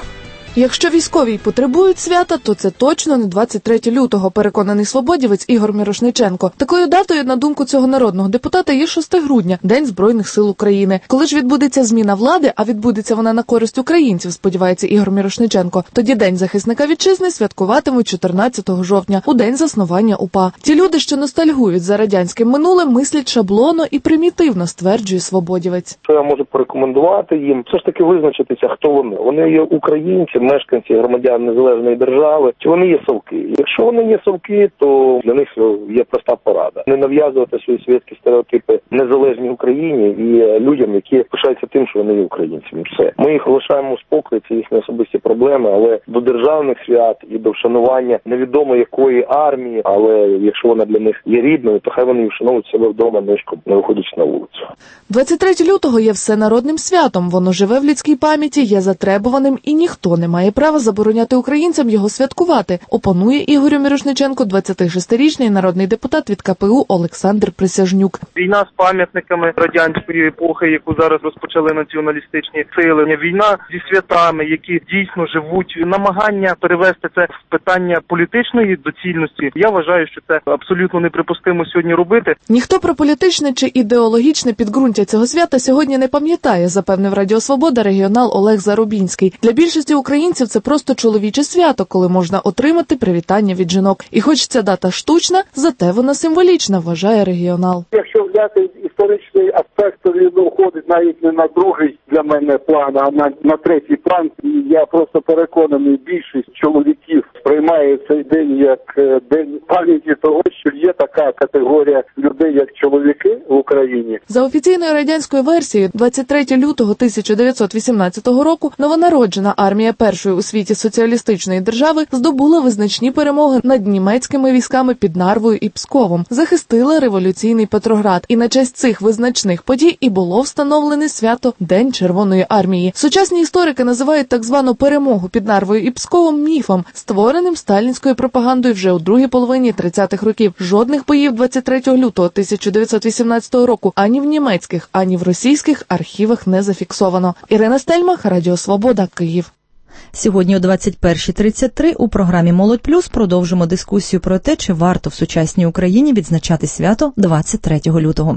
Якщо військові й потребують свята, то це точно не двадцять третє лютого, переконаний свободівець Ігор Мірошниченко. Такою датою, на думку цього народного депутата, є шосте грудня, День Збройних сил України. Коли ж відбудеться зміна влади, а відбудеться вона на користь українців, сподівається Ігор Мірошниченко, тоді День захисника вітчизни святкуватимуть чотирнадцятого жовтня, у день заснування УПА. Ті люди, що ностальгують за радянським минулим, мислять шаблонно і примітивно, стверджує свободівець. Що я можу порекомендувати їм? Все ж таки визначитися, хто вони. Вони є українці, мешканці, громадяни незалежної держави, чи вони є совки. Якщо вони є совки, то для них є проста порада. Не нав'язувати свої світські стереотипи незалежній Україні і людям, які пишаються тим, що вони є українцями. Все. Ми їх лишаємо у спокій, це їхні особисті проблеми, але до державних свят і до вшанування невідомо якої армії, але якщо вона для них є рідною, то хай вони вшановують себе вдома, не виходячи на вулицю. двадцять третє лютого є всенародним святом, воно живе в людській пам'яті, є затребуваним і ніхто не має права забороняти українцям його святкувати, опонує Ігорю Мірошниченку двадцятишестирічний народний депутат від ка пе у Олександр Присяжнюк. Війна з пам'ятниками радянської епохи, яку зараз розпочали націоналістичні сили, війна зі святами, які дійсно живуть, намагання перевести це в питання політичної доцільності. Я вважаю, що це абсолютно неприпустимо сьогодні робити. Ніхто про політичне чи ідеологічне підґрунтя цього свята сьогодні не пам'ятає, запевнив Радіо Свобода регіонал Олег Зарубінський. Для більшості українців це просто чоловіче свято, коли можна отримати привітання від жінок. І хоч ця дата штучна, зате вона символічна, вважає регіонал. Якщо взяти історичний аспект, то він уходить навіть не на другий для мене план, а на, на третій план. І я просто переконаний, більшість чоловіків сприймає цей день як день пам'яті того, що є така категорія людей, як чоловіки в Україні. За офіційною радянською версією, двадцять третє лютого тисяча дев'ятсот вісімнадцятого року новонароджена армія першої у світі соціалістичної держави здобула визначні перемоги над німецькими військами під Нарвою і Псковом, захистила революційний Петроград. І на честь цих визначних подій і було встановлене свято День Червоної армії. Сучасні історики називають так звану перемогу під Нарвою і Псковом міфом, створеним сталінською пропагандою вже у другій половині тридцятих років. Жодних боїв двадцять третього лютого тисяча дев'ятсот вісімнадцятого року ані в німецьких, ані в російських архівах не зафіксовано. Ірина Стельмах, Радіо Свобода, Київ. Сьогодні о двадцять перша тридцять три у програмі «Молодь плюс» продовжимо дискусію про те, чи варто в сучасній Україні відзначати свято двадцять третього лютого.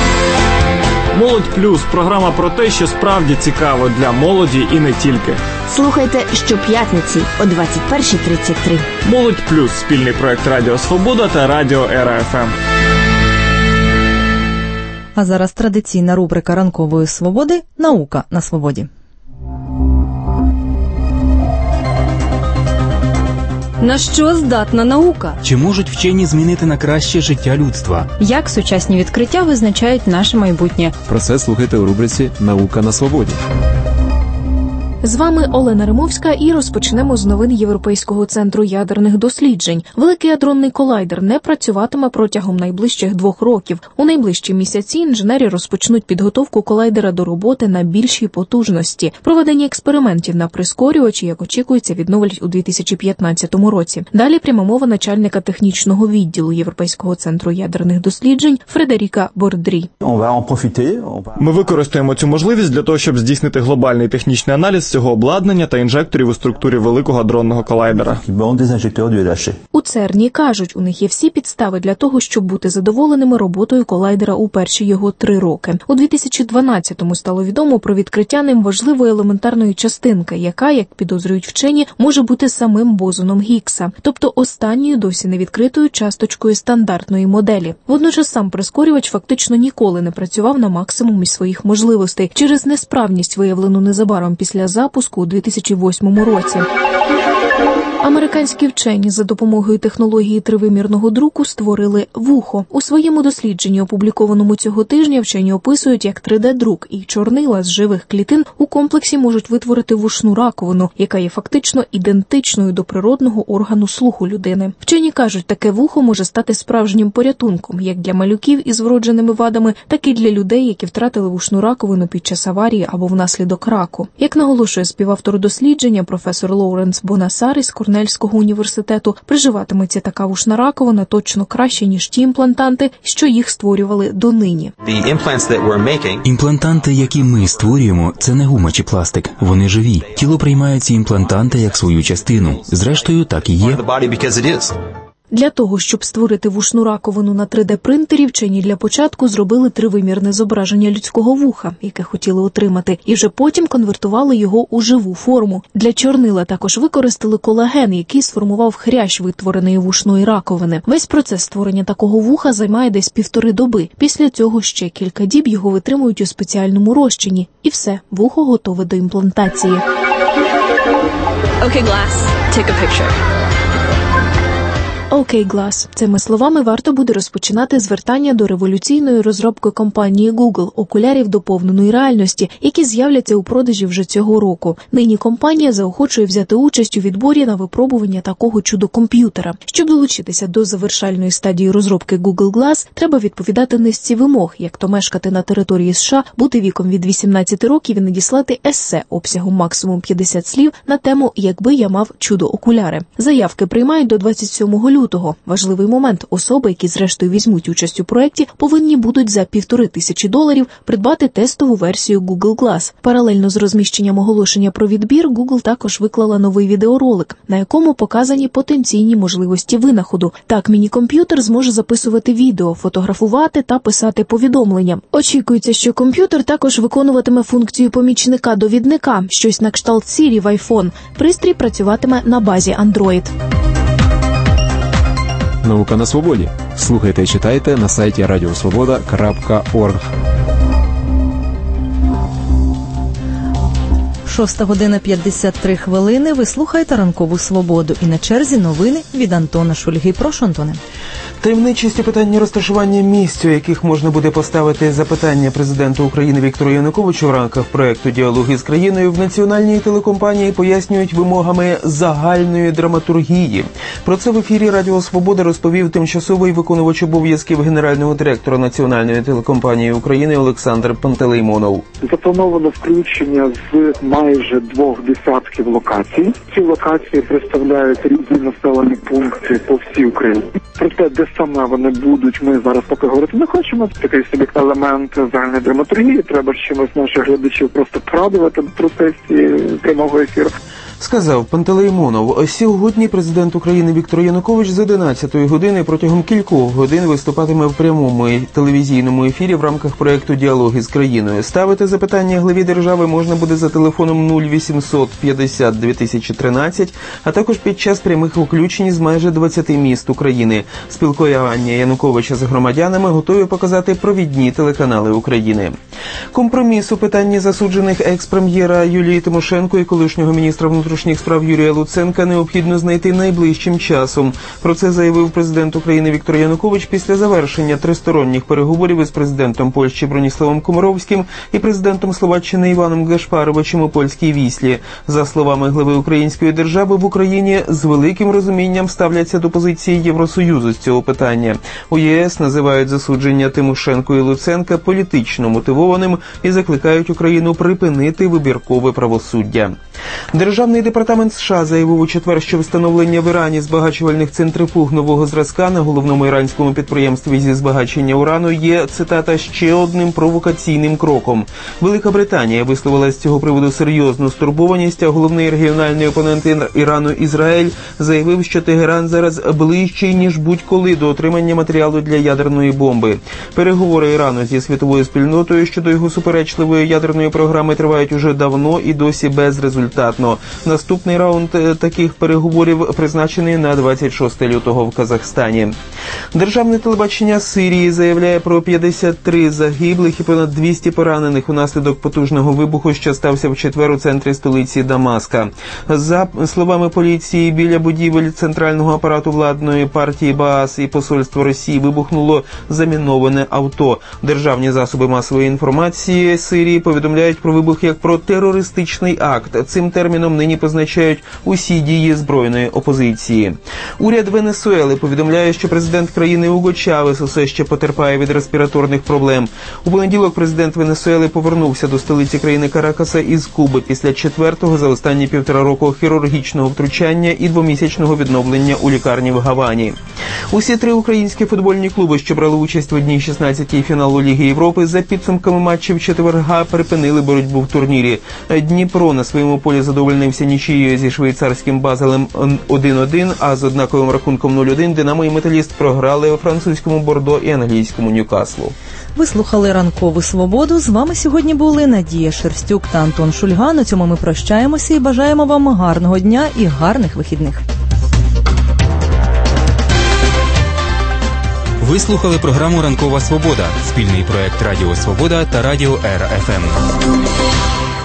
«Молодь плюс» – програма про те, що справді цікаво для молоді і не тільки. Слухайте щоп'ятниці о двадцять перша тридцять три. «Молодь плюс» – спільний проект Радіо Свобода та Радіо Ера еф ем. А зараз традиційна рубрика ранкової свободи «Наука на свободі». На що здатна наука? Чи можуть вчені змінити на краще життя людства? Як сучасні відкриття визначають наше майбутнє? Про це слухайте у рубриці «Наука на свободі». З вами Олена Римовська і розпочнемо з новин Європейського центру ядерних досліджень. Великий адронний колайдер не працюватиме протягом найближчих двох років. У найближчі місяці інженери розпочнуть підготовку колайдера до роботи на більшій потужності. Проведення експериментів на прискорювачі, як очікується, відновлять у дві тисячі п'ятнадцятому році. Далі пряма мова начальника технічного відділу Європейського центру ядерних досліджень Фредеріка Бордрі. Ми використаємо цю можливість для того, щоб здійснити глобальний технічний аналіз цього обладнання та інжекторів у структурі великого адронного колайдера. У ЦЕРНі кажуть, у них є всі підстави для того, щоб бути задоволеними роботою колайдера у перші його три роки. У дві тисячі дванадцятому стало відомо про відкриття ним важливої елементарної частинки, яка, як підозрюють вчені, може бути самим бозоном Гіггса, тобто останньою досі невідкритою часточкою стандартної моделі. Водночас сам прискорювач фактично ніколи не працював на максимумі своїх можливостей через несправність, виявлену незабаром після запуску у дві тисячі восьмому році. Американські вчені за допомогою технології тривимірного друку створили вухо. У своєму дослідженні, опублікованому цього тижня, вчені описують, як три де-друк і чорнила з живих клітин у комплексі можуть витворити вушну раковину, яка є фактично ідентичною до природного органу слуху людини. Вчені кажуть, таке вухо може стати справжнім порятунком, як для малюків із вродженими вадами, так і для людей, які втратили вушну раковину під час аварії або внаслідок раку. Як наголошує співавтор дослідження, професор Лоуренс Бонасар із Корнельського Корнельського університету. Приживатиметься така вушна раковина точно краще, ніж ті імплантанти, що їх створювали донині. Імплантанти, які ми створюємо, це не гума чи пластик. Вони живі. Тіло приймає ці імплантанти як свою частину. Зрештою, так і є. Для того, щоб створити вушну раковину на три де-принтері, вчені для початку зробили тривимірне зображення людського вуха, яке хотіли отримати, і вже потім конвертували його у живу форму. Для чорнила також використали колаген, який сформував хрящ витвореної вушної раковини. Весь процес створення такого вуха займає десь півтори доби. Після цього ще кілька діб його витримують у спеціальному розчині. І все, вухо готове до імплантації. Okay, Glass, take a picture. Окей, Glass. Цими словами варто буде розпочинати звертання до революційної розробки компанії Google окулярів доповненої реальності, які з'являться у продажі вже цього року. Нині компанія заохочує взяти участь у відборі на випробування такого чудо-комп'ютера. Щоб долучитися до завершальної стадії розробки Google Glass, треба відповідати низці вимог, як то мешкати на території США, бути віком від вісімнадцяти років і надіслати есе обсягом максимум п'ятдесят слів на тему «Якби я мав чудо-окуляри». Заявки приймають до двадцять сьомого лютого. Важливий момент. Особи, які зрештою візьмуть участь у проєкті, повинні будуть за півтори тисячі доларів придбати тестову версію Google Glass. Паралельно з розміщенням оголошення про відбір, Google також виклала новий відеоролик, на якому показані потенційні можливості винаходу. Так, міні-комп'ютер зможе записувати відео, фотографувати та писати повідомлення. Очікується, що комп'ютер також виконуватиме функцію помічника-довідника, щось на кшталт Siri в iPhone. Пристрій працюватиме на базі Android. Наука на свободі. Слухайте і читайте на сайті радіосвобода крапка орг. Шоста година п'ятдесят три хвилини. Ви слухаєте «Ранкову свободу». І на черзі новини від Антона Шульги. Прошу, Антоне. Таємничість у питанні розташування місць, у яких можна буде поставити запитання президенту України Віктору Януковичу в рамках проєкту «Діалоги з країною» в національній телекомпанії пояснюють вимогами загальної драматургії. Про це в ефірі Радіо Свобода розповів тимчасовий виконувач обов'язків генерального директора національної телекомпанії України Олександр Пантелеймонов. Заплановано включення з майже двох десятків локацій. Ці локації представляють різні населені пункти по всій Україні. Проте, де саме вони будуть, ми зараз поки говорити не хочемо. Такий собі елемент загальної драматургії. Треба чимось наших глядачів просто порадувати в процесі прямого ефіру. Сказав Пантелеймонов. Сьогодні президент України Віктор Янукович з одинадцятої години протягом кількох годин виступатиме в прямому телевізійному ефірі в рамках проєкту «Діалоги з країною». Ставити запитання главі держави можна буде за телефоном нуль вісімсот п'ятдесят дві тисячі тринадцять, а також під час прямих включень з майже двадцяти міст України. Спілкування Януковича з громадянами готові показати провідні телеканали України. Компроміс у питанні засуджених екс-прем'єра Юлії Тимошенко і колишнього міністра внутрішніх справ Юрія Луценка необхідно знайти найближчим часом. Про це заявив президент України Віктор Янукович після завершення тристоронніх переговорів із президентом Польщі Броніславом Комаровським і президентом Словаччини Іваном Гашпаровичем у польській Віслі. За словами глави української держави, в Україні з великим розумінням ставляться до позиції Євросоюзу з цього питання. У ЄС називають засудження Тимошенко і Луценка політично мотивованим і закликають Україну припинити вибіркове правосуддя. Державний департамент США заявив у четвер, що встановлення в Ірані збагачувальних центрифуг нового зразка на головному іранському підприємстві зі збагачення урану є, цитата, ще одним провокаційним кроком. Велика Британія висловила з цього приводу серйозну стурбованість, а головний регіональний опонент Ірану Ізраїль заявив, що Тегеран зараз ближчий, ніж будь-коли до отримання матеріалу для ядерної бомби. Переговори Ірану зі світовою спільнотою щодо його суперечливої ядерної програми тривають уже давно і досі безрезультатно. Наступний раунд таких переговорів призначений на двадцять шостого лютого в Казахстані. Державне телебачення Сирії заявляє про п'ятдесят три загиблих і понад двісті поранених унаслідок потужного вибуху, що стався в четвер у центрі столиці Дамаска. За словами поліції, біля будівель центрального апарату владної партії Баас і посольства Росії вибухнуло заміноване авто. Державні засоби масової інформації Сирії повідомляють про вибух як про терористичний акт. цим терміном нині позначають усі дії збройної опозиції. Уряд Венесуели повідомляє, що президент країни Уго Чавес усе ще потерпає від респіраторних проблем. У понеділок президент Венесуели повернувся до столиці країни Каракаса із Куби після четвертого за останні півтора року хірургічного втручання і двомісячного відновлення у лікарні в Гавані. Усі три українські футбольні клуби, що брали участь в одній шістнадцятій фіналу Ліги Європи, за підсумками матчів четверга припинили боротьбу в турнірі. Дніпро на своєму полі задовольнився нічиєю зі швейцарським Базелем один один, а з однаковим рахунком нуль один Динамо і Металіст програли французькому Бордо і англійському Ньюкаслу. Ви слухали «Ранкову свободу». З вами сьогодні були Надія Шерстюк та Антон Шульга. На цьому ми прощаємося і бажаємо вам гарного дня і гарних вихідних. Ви слухали програму «Ранкова свобода» – спільний проект Радіо Свобода та Радіо Р Ф М.